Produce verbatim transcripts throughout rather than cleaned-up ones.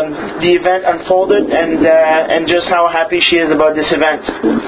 the event unfolded and uh, and just how happy she is about this event.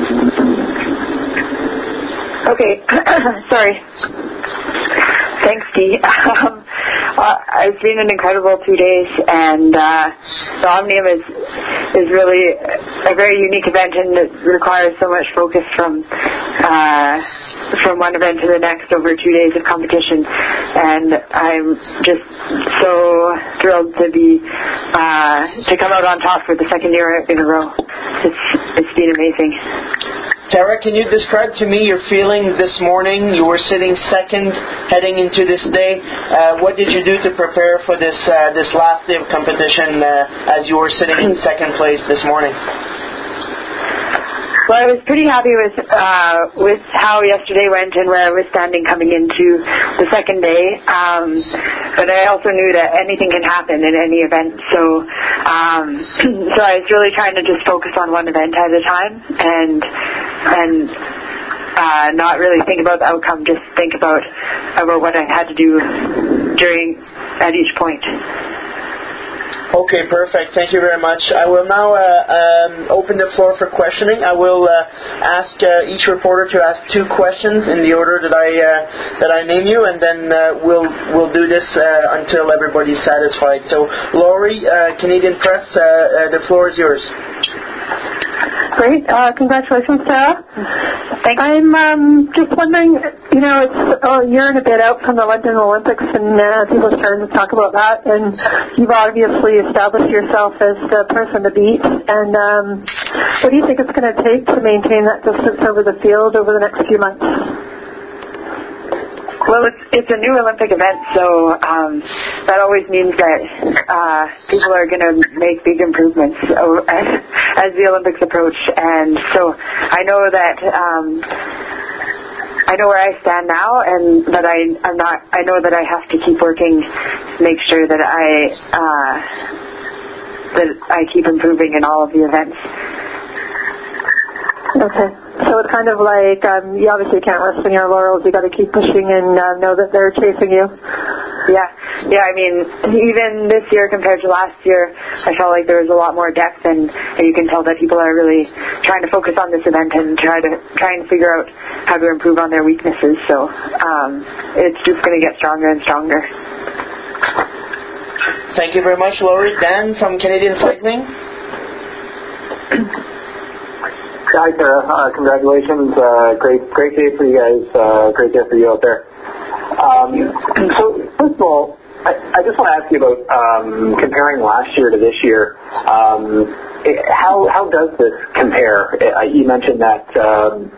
Okay, sorry. Thanks, Dee. Um, uh, it's been an incredible two days, and uh, the Omnium is is really a very unique event, and it requires so much focus from uh, from one event to the next over two days of competition. And I'm just so thrilled to be uh, to come out on top for the second year in a row. It's it's been amazing. Tara, can you describe to me your feeling this morning? You were sitting second heading into this day. Uh, what did you do to prepare for this uh, this last day of competition uh, as you were sitting in second place this morning? Well, I was pretty happy with uh, with how yesterday went and where I was standing coming into the second day. Um, but I also knew that anything can happen in any event. So, um, so I was really trying to just focus on one event at a time and and uh, not really think about the outcome. Just think about about what I had to do during at each point. Okay, perfect. Thank you very much. I will now uh, um, open the floor for questioning. I will uh, ask uh, each reporter to ask two questions in the order that I uh, that I name you, and then uh, we'll we'll do this uh, until everybody's satisfied. So, Laurie, uh, Canadian Press, uh, uh, the floor is yours. Great. Uh, congratulations, Sarah. Thanks. I'm um, just wondering, you know, it's a year and a bit out from the London Olympics, and uh, people are starting to talk about that, and you've obviously established yourself as the person to beat. And um, what do you think it's going to take to maintain that distance over the field over the next few months? Well, it's, it's a new Olympic event, so um, that always means that uh, people are going to make big improvements as, as the Olympics approach. And so I know that um, I know where I stand now, and that I I'm not. I know that I have to keep working to make sure that I uh, that I keep improving in all of the events. Okay. So it's kind of like um, you obviously can't rest on your laurels. You got to keep pushing and uh, know that they're chasing you. Yeah, yeah. I mean, even this year compared to last year, I felt like there was a lot more depth, and, and you can tell that people are really trying to focus on this event and try to try and figure out how to improve on their weaknesses. So um, it's just going to get stronger and stronger. Thank you very much, Laurie. Dan from Canadian Cycling. Hi, Sarah. Uh, congratulations. Uh, great, great day for you guys. Uh, great day for you out there. Um, so, first of all, I, I just want to ask you about um, comparing last year to this year. Um, it, how how does this compare? Uh, you mentioned that um,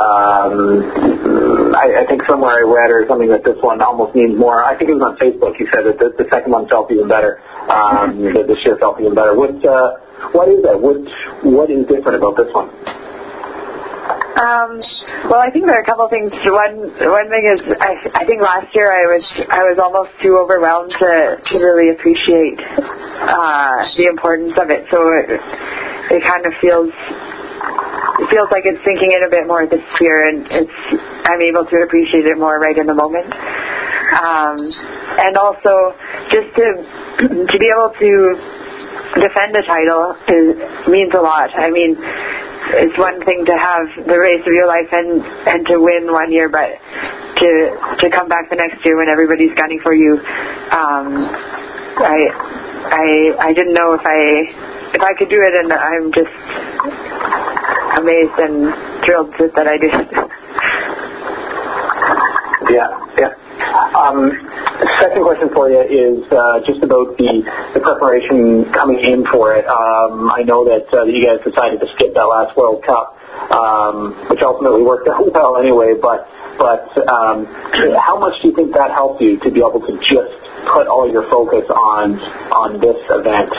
um, I, I think somewhere I read or something that this one almost means more. I think it was on Facebook. You said that the, the second one felt even better. Um, that this year felt even better. What uh, what is that? What what is different about this one? Um, well, I think there are a couple of things. One one thing is, I, I think last year I was I was almost too overwhelmed to, to really appreciate uh, the importance of it. So it, it kind of feels it feels like it's sinking in a bit more this year, and it's I'm able to appreciate it more right in the moment. Um, and also, just to to be able to defend the title is, means a lot. I mean, it's one thing to have the race of your life and, and to win one year, but to to come back the next year when everybody's gunning for you, um, I I I didn't know if I if I could do it, and I'm just amazed and thrilled that I did. Yeah, yeah. Um, second question for you is uh, just about the, the preparation coming in for it. Um, I know that uh, you guys decided to skip that last World Cup, um, which ultimately worked out well anyway, but but um, how much do you think that helped you to be able to just put all your focus on on this event?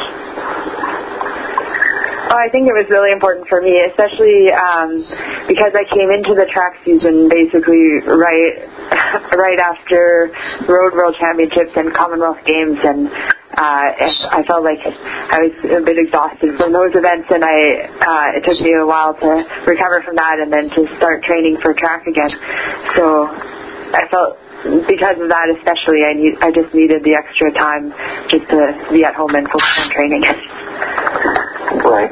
Oh, I think it was really important for me, especially um, because I came into the track season basically right right after Road World Championships and Commonwealth Games, and uh, I felt like I was a bit exhausted from those events, and I uh, it took me a while to recover from that and then to start training for track again. So I felt because of that especially, I need I just needed the extra time just to be at home and focus on training. Right.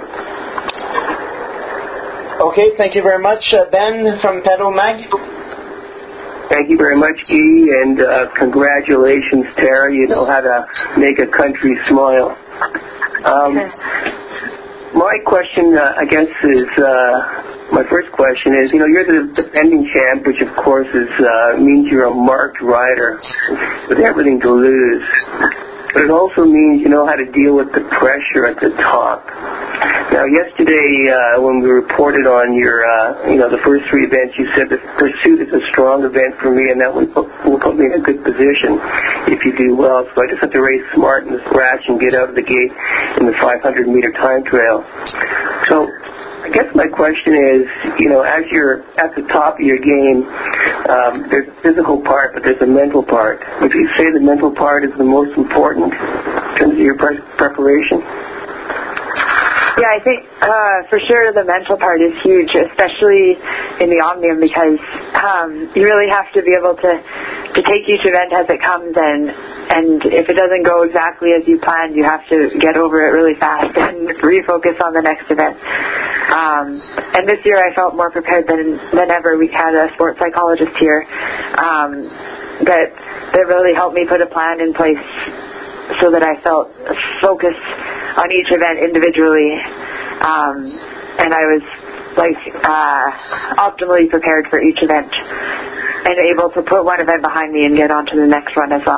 Okay, thank you very much. Uh, Ben from Pedal Mag. Thank you very much, Guy, and uh, congratulations, Tara. You know how to make a country smile. Um, my question, uh, I guess, is, uh, my first question is, you know, you're the defending champ, which of course is, uh, means you're a marked rider with everything to lose. But it also means you know how to deal with the pressure at the top. Now, yesterday, uh, when we reported on your, uh, you know, the first three events, you said that Pursuit is a strong event for me, and that will put, will put me in a good position if you do well. So I just have to race smart in the scratch and get out of the gate in the five hundred meter time trial. So I guess my question is, you know, as you're at the top of your game, um, there's a physical part, but there's a mental part. Would you say the mental part is the most important in terms of your pre- preparation? Yeah, I think uh, for sure the mental part is huge, especially in the Omnium, because um, you really have to be able to, to take each event as it comes, and and if it doesn't go exactly as you planned, you have to get over it really fast and refocus on the next event. Um, and this year I felt more prepared than than ever. We had a sports psychologist here um, that that really helped me put a plan in place so that I felt focused on each event individually, um, and I was like uh, optimally prepared for each event and able to put one event behind me and get on to the next one as well.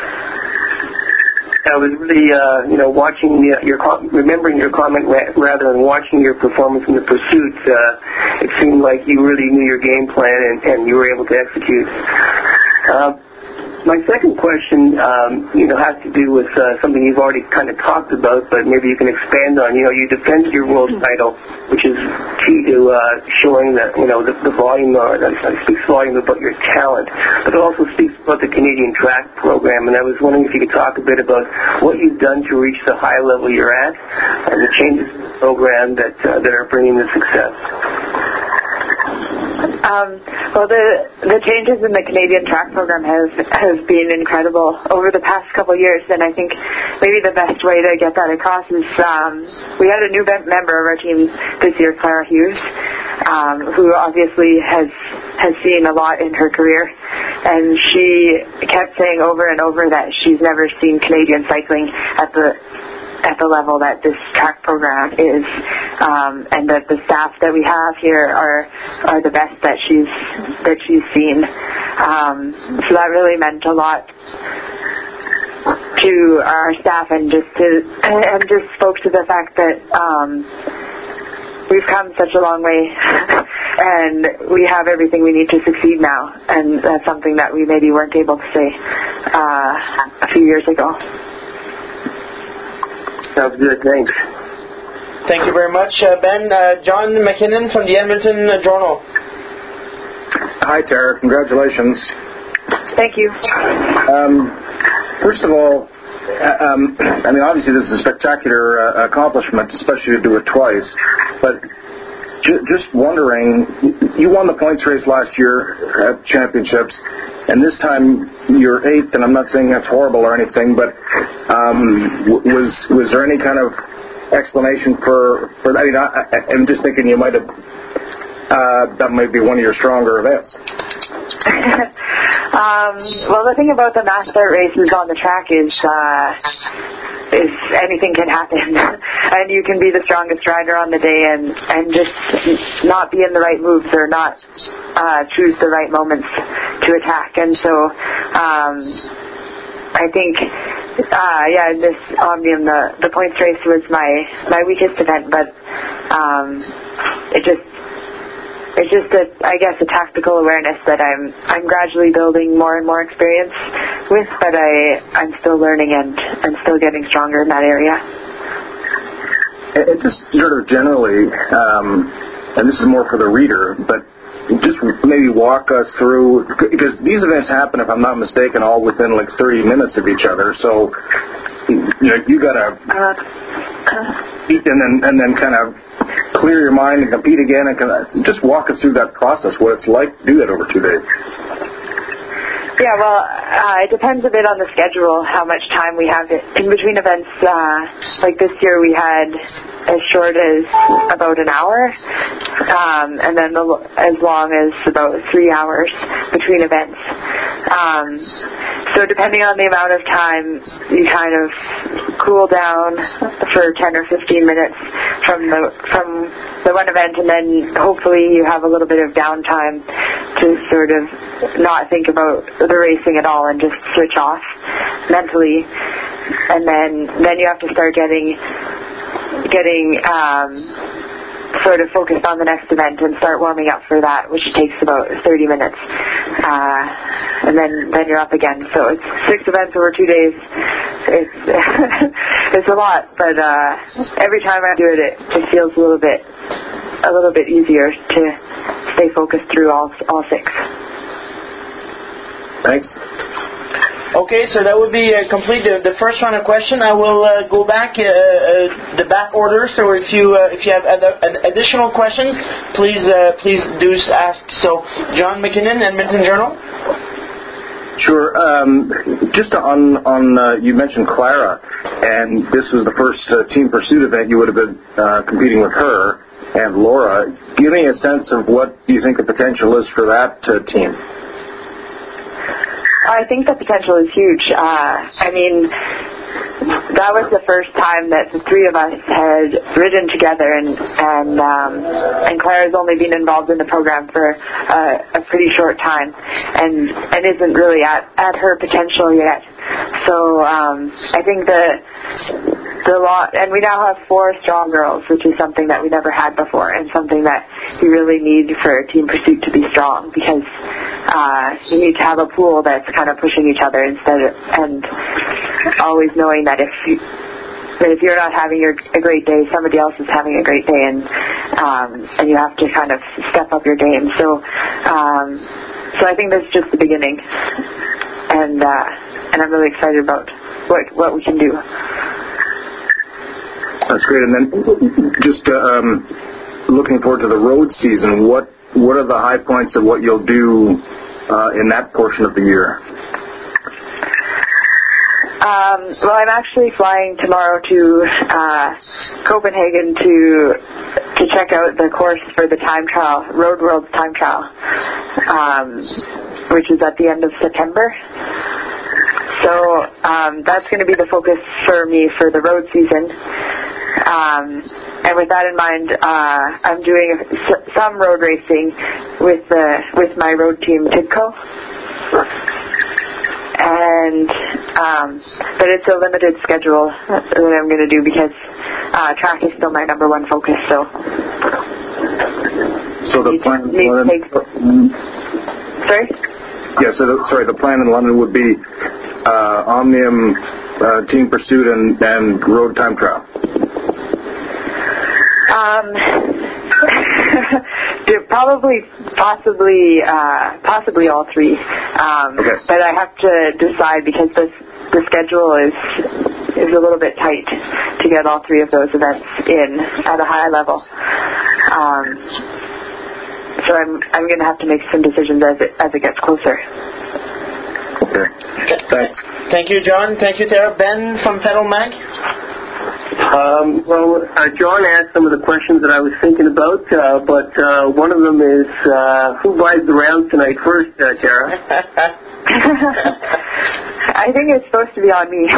I was really, uh, you know, watching the, your, remembering your comment ra- rather than watching your performance in the Pursuit. Uh, it seemed like you really knew your game plan and, and you were able to execute. Uh, My second question, um, you know, has to do with uh, something you've already kind of talked about, but maybe you can expand on. You know, you defended your world title, which is key to uh, showing that, you know, the, the volume, uh, that speaks volume about your talent, but it also speaks about the Canadian track program. And I was wondering if you could talk a bit about what you've done to reach the high level you're at and the changes in the program that uh, that are bringing the success. Um, well, the the changes in the Canadian track program have have been incredible over the past couple of years, and I think maybe the best way to get that across is um, we had a new member of our team this year, Clara Hughes, um, who obviously has has seen a lot in her career, and she kept saying over and over that she's never seen Canadian cycling at the at the level that this track program is, um, and that the staff that we have here are are the best that she's that she's seen. Um, so that really meant a lot to our staff, and just to and just spoke to the fact that um, we've come such a long way, and we have everything we need to succeed now, and that's something that we maybe weren't able to say uh, a few years ago. Sounds good. Thanks. Thank you very much, uh, Ben. Uh, John McKinnon from the Edmonton Journal. Hi, Tara. Congratulations. Thank you. Um, first of all, uh, um, I mean, obviously this is a spectacular uh, accomplishment, especially to do it twice. But ju- just wondering, you won the points race last year at championships, and this time you're eighth, and I'm not saying that's horrible or anything, but um, w- was was there any kind of explanation for, for that? I mean, I, I'm just thinking you might have, uh, that might be one of your stronger events. um, well, the thing about the mass start races on the track is uh, is anything can happen, and you can be the strongest rider on the day and, and just not be in the right moves or not uh, choose the right moments to attack. And so um, I think, uh, yeah, in this Omnium, the, the points race was my, my weakest event, but um, it just It's just a, I guess, a tactical awareness that I'm I'm gradually building more and more experience with, but I I'm still learning and I'm still getting stronger in that area. And just sort of generally, um, and this is more for the reader, but just maybe walk us through, because these events happen, if I'm not mistaken, all within like thirty minutes of each other. So you know you gotta uh, uh, and then and then kind of clear your mind and compete again, and kind of just walk us through that process, what it's like to do that over two days. Yeah, well, uh, it depends a bit on the schedule, how much time we have in between events. Uh, like this year we had as short as about an hour, um, and then the, as long as about three hours between events. Um, so depending on the amount of time, you kind of cool down for ten or fifteen minutes from the from the one event, and then hopefully you have a little bit of downtime to sort of not think about the racing at all and just switch off mentally, and then then you have to start getting getting um, sort of focused on the next event and start warming up for that, which takes about thirty minutes, uh, and then then you're up again. So it's six events over two days. It's it's a lot, but uh, every time I do it, it, it feels a little bit a little bit easier to stay focused through all all six. Thanks. Okay, so that would be uh, complete the, the first round of question. I will uh, go back uh, uh, the back order. So if you uh, if you have ad- ad- additional questions, please uh, please do ask. So John McKinnon, Edmonton Journal. Sure. Um, just on on uh, you mentioned Clara, and this was the first uh, team pursuit event you would have been uh, competing with her and Laura. Give me a sense of what you think the potential is for that uh, team. I think the potential is huge. Uh, I mean, that was the first time that the three of us had ridden together, and and um, and Claire has only been involved in the program for uh, a pretty short time, and and isn't really at, at her potential yet. So um, I think the the law, and we now have four strong girls, which is something that we never had before, and something that you really need for Team Pursuit to be strong, because uh, you need to have a pool that's kind of pushing each other instead of, and always knowing that if you, that if you're not having your, a great day, somebody else is having a great day, and um, and you have to kind of step up your game. So um, so I think that's just the beginning, and uh, and I'm really excited about what what we can do. That's great. And then just uh, um, looking forward to the road season, what what are the high points of what you'll do uh, in that portion of the year? Um, well, I'm actually flying tomorrow to uh, Copenhagen to to check out the course for the time trial, Road World's time trial, um, which is at the end of September. So um, that's going to be the focus for me for the road season. Um, and with that in mind, uh, I'm doing some road racing with the with my road team, Tidco. And um, but it's a limited schedule that I'm going to do, because uh, track is still my number one focus. So, so the plan. Need, need take, sorry. Yeah. So the, sorry, the plan in London would be uh, Omnium, uh, Team Pursuit, and, and Road Time Trial. Um, probably, possibly, uh, possibly all three. Um, okay. But I have to decide, because the the schedule is is a little bit tight to get all three of those events in at a high level. Um, so I'm I'm going to have to make some decisions as it as it gets closer. Okay. Thanks. Thank you, John. Thank you, Tara. Ben from Pedal Mag. Um, well, uh, John asked some of the questions that I was thinking about, uh, but uh, one of them is, uh, who buys the rounds tonight first, uh, Tara? I think it's supposed to be on me.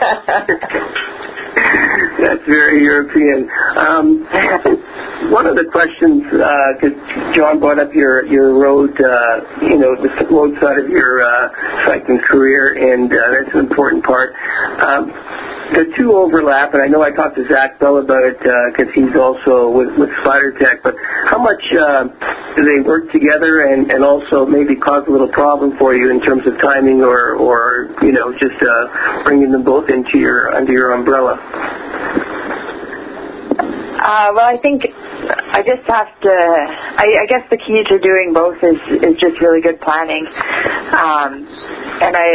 That's very European. Um, one of the questions, because uh, John brought up your your road, uh, you know, the road side of your uh, cycling career, and uh, that's an important part. Um, the two overlap, and I know I talked to Zach Bell about it because uh, he's also with, with Spider Tech, but how much uh, do they work together, and, and also maybe cause a little problem for you in terms of timing, or, or you know, just uh, bringing them both into your under your umbrella? Uh, well, I think I just have to, I, I guess the key to doing both is, is just really good planning. Um, and I,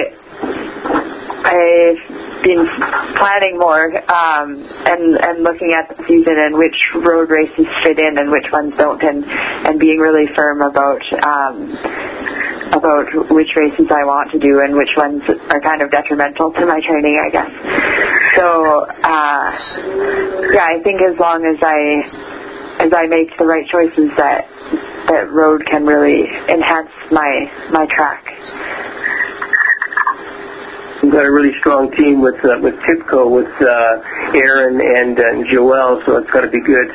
I've been planning more um, and, and looking at the season and which road races fit in and which ones don't, and, and being really firm about um, about which races I want to do and which ones are kind of detrimental to my training, I guess. So, uh, yeah, I think as long as I as I make the right choices, that that road can really enhance my my track. You've got a really strong team with uh, with TIBCO, with uh, Aaron and, uh, and Joelle, so it's got to be good.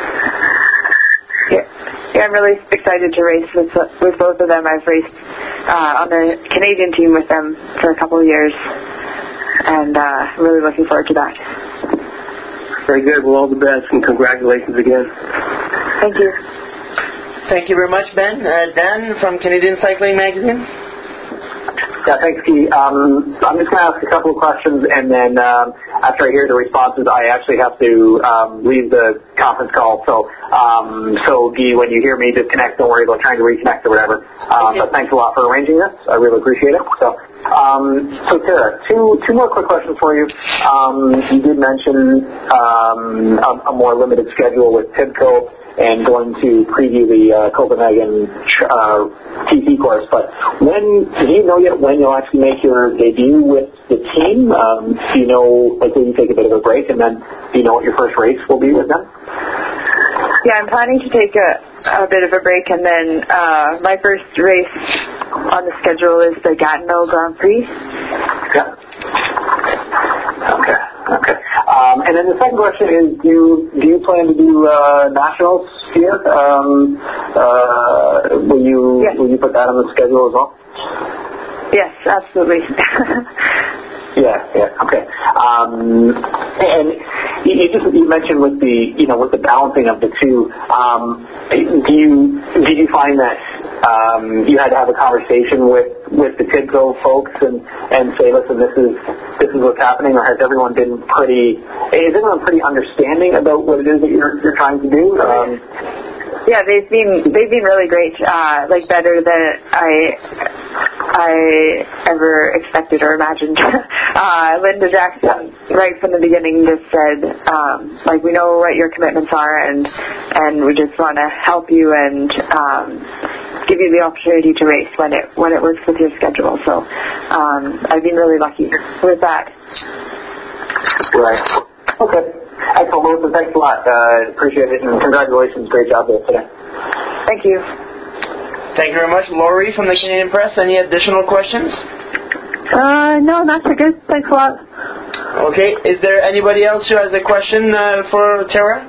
Yeah. yeah, I'm really excited to race with with both of them. I've raced uh, on the Canadian team with them for a couple of years, and uh, really looking forward to that. Very good. Well, all the best, and congratulations again. Thank you. Thank you very much, Ben. Uh, Dan from Canadian Cycling Magazine. Yeah, thanks, Guy. Um, I'm just going to ask a couple of questions, and then um, after I hear the responses, I actually have to um, leave the conference call. So, um, so Guy, when you hear me disconnect, don't worry about trying to reconnect or whatever. Um, okay. But thanks a lot for arranging this. I really appreciate it. So, um, so Tara, two two more quick questions for you. Um, you did mention um, a, a more limited schedule with TIBCO and going to preview the uh, Copenhagen uh, T C course. But when, do you know yet when you'll actually make your debut with the team? Um, do you know, like, will you take a bit of a break, and then do you know what your first race will be with them? Yeah, I'm planning to take a, a bit of a break, and then uh, my first race on the schedule is the Gatineau Grand Prix. Yeah. Okay. Okay. Um, and then the second question is, do you, do you plan to do uh, nationals here? Um, uh, will you yes. will you put that on the schedule as well? Yes, absolutely. Yeah, yeah, okay. Um, and you, you just you mentioned with the you know with the balancing of the two, um, do you did you find that um, you had to have a conversation with, with the TIBCO folks and, and say, listen, this is this is what's happening, or has everyone been pretty is everyone pretty understanding about what it is that you're you're trying to do? Um, Yeah, they've been they've been really great, uh, like better than I I ever expected or imagined. uh, Linda Jackson, right from the beginning, just said, um, like, we know what your commitments are, and and we just want to help you and um, give you the opportunity to race when it when it works with your schedule. So um, I've been really lucky with that. Right. Okay. Excellent, Melissa. Thanks a lot. Uh, appreciate it, and congratulations. Great job there today. Thank you. Thank you very much. Laurie from the Canadian Press, any additional questions? Uh, no, not so good. Thanks a lot. Okay. Is there anybody else who has a question uh, for Tara?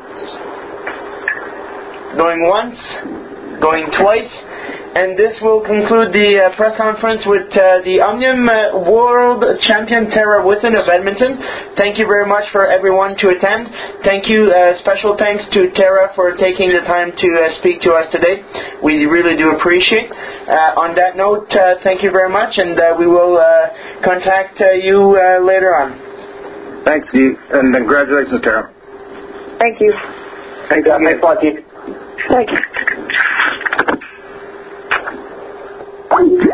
Going once, going twice. And this will conclude the uh, press conference with uh, the Omnium uh, World Champion Tara Whitten of Edmonton. Thank you very much for everyone to attend. Thank you. Uh, special thanks to Tara for taking the time to uh, speak to us today. We really do appreciate. Uh, on that note, uh, thank you very much, and uh, we will uh, contact uh, you uh, later on. Thanks, Guy, and congratulations, Tara. Thank you. Thanks, uh, thanks a lot, Guy. Thank you.